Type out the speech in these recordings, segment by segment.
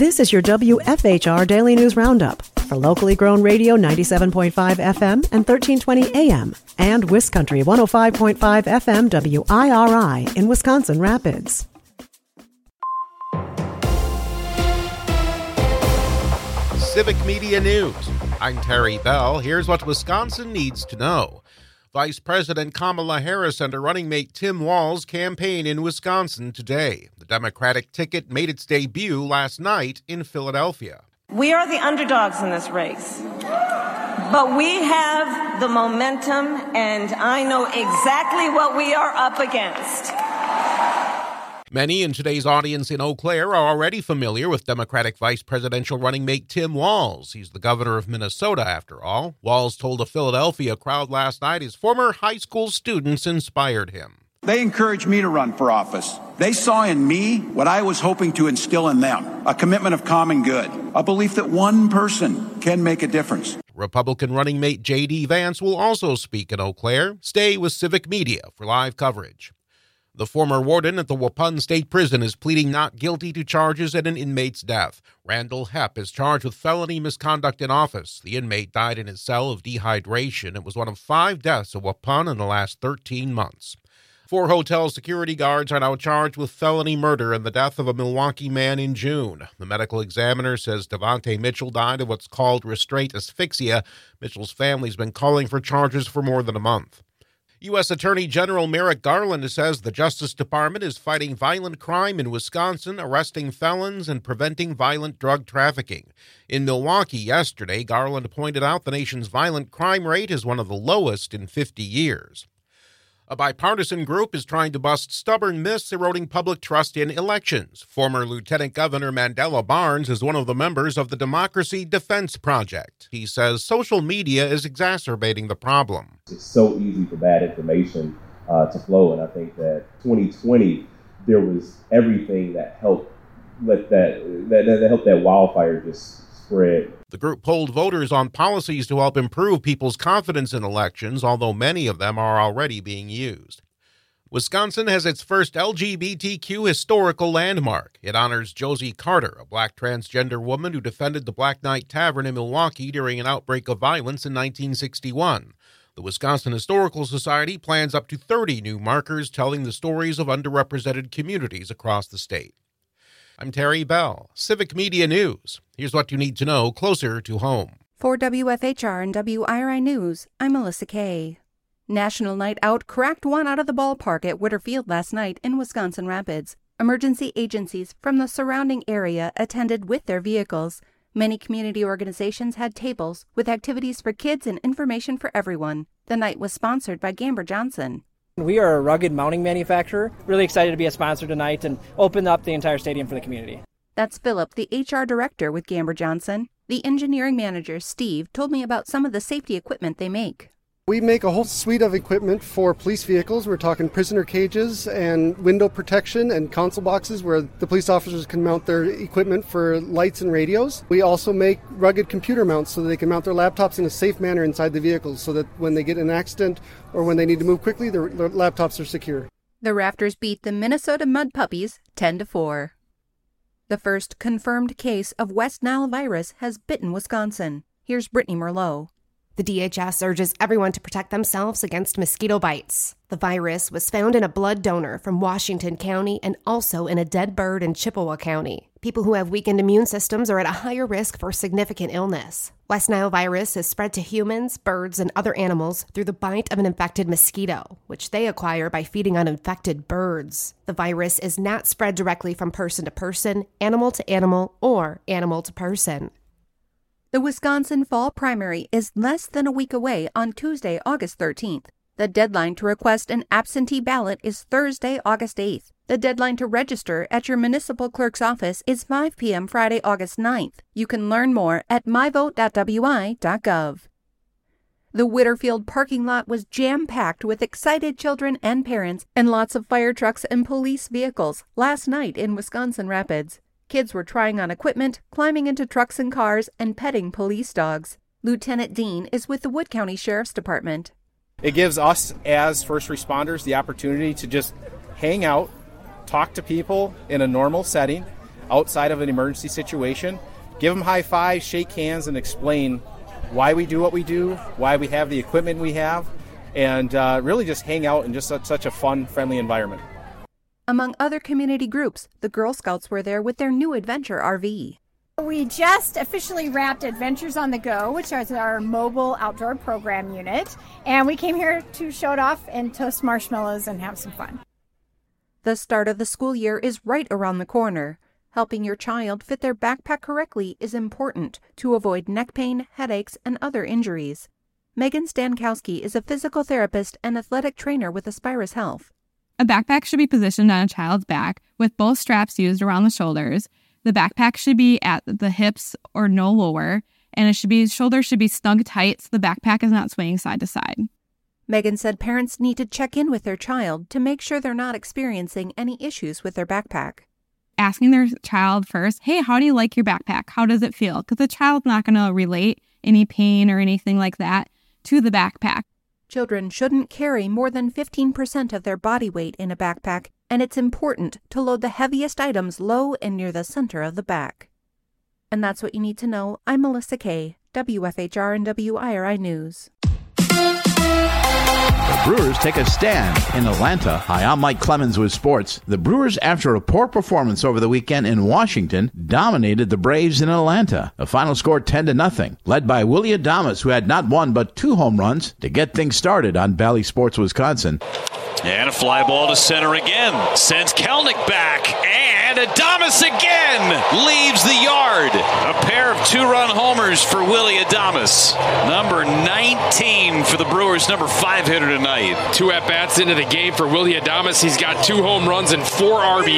This is your WFHR Daily News Roundup for locally grown radio 97.5 FM and 1320 AM and WisCountry 105.5 FM WIRI in Wisconsin Rapids. Civic Media News. I'm Terry Bell. Here's what Wisconsin needs to know. Vice President Kamala Harris and her running mate Tim Walz campaign in Wisconsin today. The Democratic ticket made its debut last night in Philadelphia. We are the underdogs in this race, but we have the momentum, and I know exactly what we are up against. Many in today's audience in Eau Claire are already familiar with Democratic vice presidential running mate Tim Walz. He's the governor of Minnesota, after all. Walz told a Philadelphia crowd last night his former high school students inspired him. They encouraged me to run for office. They saw in me what I was hoping to instill in them, a commitment of common good, a belief that one person can make a difference. Republican running mate J.D. Vance will also speak in Eau Claire. Stay with Civic Media for live coverage. The former warden at the Waupun State Prison is pleading not guilty to charges at an inmate's death. Randall Hepp is charged with felony misconduct in office. The inmate died in his cell of dehydration. It was one of 5 deaths at Waupun in the last 13 months. 4 hotel security guards are now charged with felony murder in the death of a Milwaukee man in June. The medical examiner says Devontae Mitchell died of what's called restraint asphyxia. Mitchell's family's been calling for charges for more than a month. U.S. Attorney General Merrick Garland says the Justice Department is fighting violent crime in Wisconsin, arresting felons, and preventing violent drug trafficking. In Milwaukee yesterday, Garland pointed out the nation's violent crime rate is one of the lowest in 50 years. A bipartisan group is trying to bust stubborn myths eroding public trust in elections. Former Lieutenant Governor Mandela Barnes is one of the members of the Democracy Defense Project. He says social media is exacerbating the problem. It's so easy for bad information to flow, and I think that 2020 there was everything that helped that helped that wildfire just spread. The group polled voters on policies to help improve people's confidence in elections, although many of them are already being used. Wisconsin has its first LGBTQ historical landmark. It honors Josie Carter, a black transgender woman who defended the Black Knight Tavern in Milwaukee during an outbreak of violence in 1961. The Wisconsin Historical Society plans up to 30 new markers telling the stories of underrepresented communities across the state. I'm Terry Bell, Civic Media News. Here's what you need to know closer to home. For WFHR and WIRI News, I'm Melissa Kay. National Night Out cracked one out of the ballpark at Witter Field last night in Wisconsin Rapids. Emergency agencies from the surrounding area attended with their vehicles. Many community organizations had tables with activities for kids and information for everyone. The night was sponsored by Gamber Johnson. We are a rugged mounting manufacturer. Really excited to be a sponsor tonight and open up the entire stadium for the community. That's Philip, the HR director with Gamber Johnson. The engineering manager, Steve, told me about some of the safety equipment they make. We make a whole suite of equipment for police vehicles. We're talking prisoner cages and window protection and console boxes where the police officers can mount their equipment for lights and radios. We also make rugged computer mounts so that they can mount their laptops in a safe manner inside the vehicles so that when they get in an accident or when they need to move quickly, their laptops are secure. The Rafters beat the Minnesota Mud Puppies 10-4. The first confirmed case of West Nile virus has bitten Wisconsin. Here's Brittany Merlot. The DHS urges everyone to protect themselves against mosquito bites. The virus was found in a blood donor from Washington County and also in a dead bird in Chippewa County. People who have weakened immune systems are at a higher risk for significant illness. West Nile virus is spread to humans, birds, and other animals through the bite of an infected mosquito, which they acquire by feeding on infected birds. The virus is not spread directly from person to person, animal to animal, or animal to person. The Wisconsin Fall Primary is less than a week away on Tuesday, August 13th. The deadline to request an absentee ballot is Thursday, August 8th. The deadline to register at your municipal clerk's office is 5 p.m. Friday, August 9th. You can learn more at myvote.wi.gov. The Witterfield parking lot was jam-packed with excited children and parents and lots of fire trucks and police vehicles last night in Wisconsin Rapids. Kids were trying on equipment, climbing into trucks and cars, and petting police dogs. Lieutenant Dean is with the Wood County Sheriff's Department. It gives us as first responders the opportunity to just hang out, talk to people in a normal setting, outside of an emergency situation. Give them high fives, shake hands, and explain why we do what we do, why we have the equipment we have, and really just hang out in just such a fun, friendly environment. Among other community groups, the Girl Scouts were there with their new Adventure RV. We just officially wrapped Adventures on the Go, which is our mobile outdoor program unit, and we came here to show it off and toast marshmallows and have some fun. The start of the school year is right around the corner. Helping your child fit their backpack correctly is important to avoid neck pain, headaches, and other injuries. Megan Stankowski is a physical therapist and athletic trainer with Aspirus Health. A backpack should be positioned on a child's back with both straps used around the shoulders. The backpack should be at the hips or no lower, and shoulders should be snug tight so the backpack is not swaying side to side. Megan said parents need to check in with their child to make sure they're not experiencing any issues with their backpack. Asking their child first, hey, how do you like your backpack? How does it feel? Because the child's not going to relate any pain or anything like that to the backpack. Children shouldn't carry more than 15% of their body weight in a backpack, and it's important to load the heaviest items low and near the center of the back. And that's what you need to know. I'm Melissa Kay, WFHR and WIRI News. The Brewers take a stand in Atlanta. Hi, I'm Mike Clemens with sports. The Brewers, after a poor performance over the weekend in Washington, dominated the Braves in Atlanta. The final score 10-0, led by Willy Adames, who had not one but 2 home runs to get things started on Bally Sports Wisconsin. And a fly ball to center again. Sends Kelenic back. And Adames again leaves the yard. A pair of 2-run homers for Willy Adames. Number 19 for the Brewers, number 5 hitter tonight. 2 at-bats into the game for Willy Adames. He's got 2 home runs and 4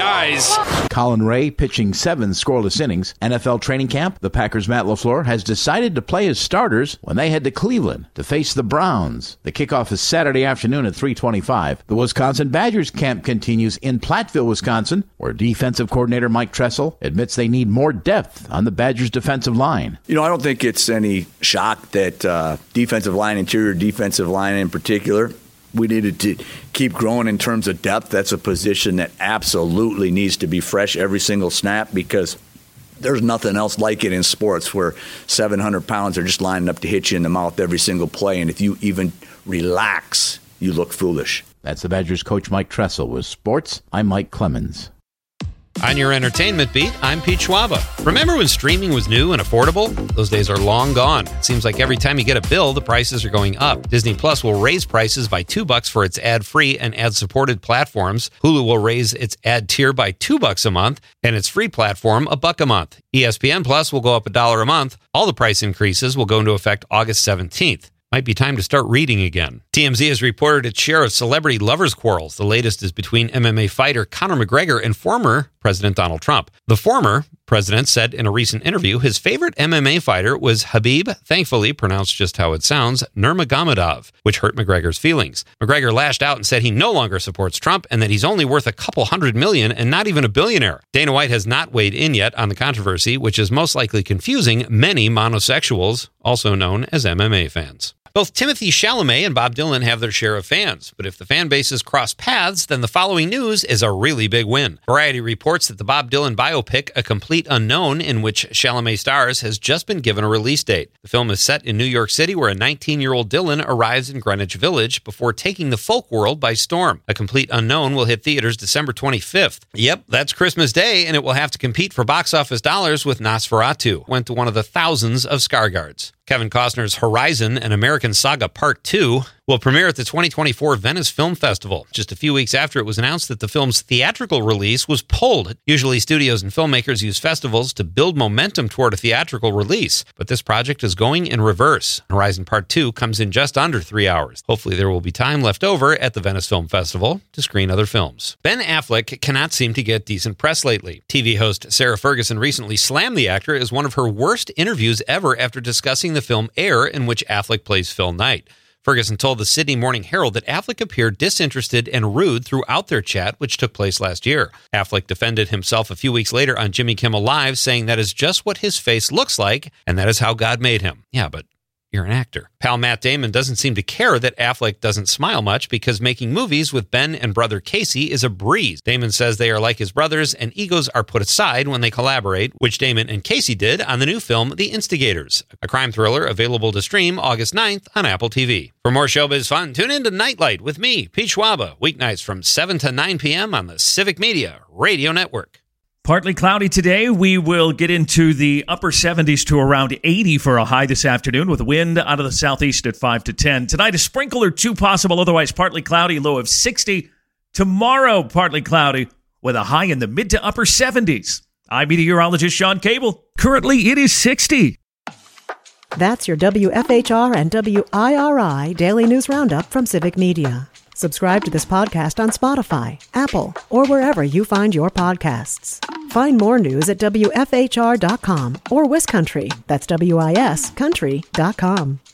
RBIs. Colin Ray pitching 7 scoreless innings. NFL training camp, the Packers' Matt LaFleur has decided to play his starters when they head to Cleveland to face the Browns. The kickoff is Saturday afternoon at 3:25. The Wisconsin Badgers camp continues in Platteville, Wisconsin, where defensive coordinator Mike Tressel admits they need more depth on the Badgers' defensive line. I don't think it's any shock that defensive line, interior defensive line in particular, we needed to keep growing in terms of depth. That's a position that absolutely needs to be fresh every single snap because there's nothing else like it in sports where 700 pounds are just lining up to hit you in the mouth every single play. And if you even relax, you look foolish. That's the Badgers coach Mike Tressel. With sports, I'm Mike Clemens. On your entertainment beat, I'm Pete Schwaba. Remember when streaming was new and affordable? Those days are long gone. It seems like every time you get a bill, the prices are going up. Disney Plus will raise prices by $2 for its ad-free and ad-supported platforms. Hulu will raise its ad tier by $2 a month, and its free platform $1 a month. ESPN Plus will go up $1 a month. All the price increases will go into effect August 17th. Might be time to start reading again. TMZ has reported its share of celebrity lovers' quarrels. The latest is between MMA fighter Conor McGregor and former President Donald Trump. The former president said in a recent interview his favorite MMA fighter was Khabib, thankfully pronounced just how it sounds, Nurmagomedov, which hurt McGregor's feelings. McGregor lashed out and said he no longer supports Trump and that he's only worth a couple $100 million and not even a billionaire. Dana White has not weighed in yet on the controversy, which is most likely confusing many monosexuals, also known as MMA fans. Both Timothée Chalamet and Bob Dylan have their share of fans, but if the fan bases cross paths, then the following news is a really big win. Variety reports that the Bob Dylan biopic, A Complete Unknown, in which Chalamet stars, has just been given a release date. The film is set in New York City, where a 19-year-old Dylan arrives in Greenwich Village before taking the folk world by storm. A Complete Unknown will hit theaters December 25th. Yep, that's Christmas Day, and it will have to compete for box office dollars with Nosferatu. Went to one of the thousands of Skarsgårds. Kevin Costner's Horizon, an American Saga Part 2, will premiere at the 2024 Venice Film Festival, just a few weeks after it was announced that the film's theatrical release was pulled. Usually studios and filmmakers use festivals to build momentum toward a theatrical release, but this project is going in reverse. Horizon Part 2 comes in just under 3 hours. Hopefully there will be time left over at the Venice Film Festival to screen other films. Ben Affleck cannot seem to get decent press lately. TV host Sarah Ferguson recently slammed the actor as one of her worst interviews ever after discussing the film Air, in which Affleck plays Phil Knight. Ferguson told the Sydney Morning Herald that Affleck appeared disinterested and rude throughout their chat, which took place last year. Affleck defended himself a few weeks later on Jimmy Kimmel Live, saying that is just what his face looks like, and that is how God made him. Yeah, but you're an actor. Pal Matt Damon doesn't seem to care that Affleck doesn't smile much because making movies with Ben and brother Casey is a breeze. Damon says they are like his brothers and egos are put aside when they collaborate, which Damon and Casey did on the new film The Instigators, a crime thriller available to stream August 9th on Apple TV. For more showbiz fun, tune in to Nightlight with me, Pete Schwaba, weeknights from 7 to 9 p.m. on the Civic Media Radio Network. Partly cloudy today. We will get into the upper 70s to around 80 for a high this afternoon with wind out of the southeast at 5 to 10. Tonight, a sprinkle or two possible, otherwise partly cloudy, low of 60. Tomorrow, partly cloudy with a high in the mid to upper 70s. I'm meteorologist Sean Cable. Currently, it is 60. That's your WFHR and WIRI Daily News Roundup from Civic Media. Subscribe to this podcast on Spotify, Apple, or wherever you find your podcasts. Find more news at WFHR.com or WisCountry, that's WIScountry.com.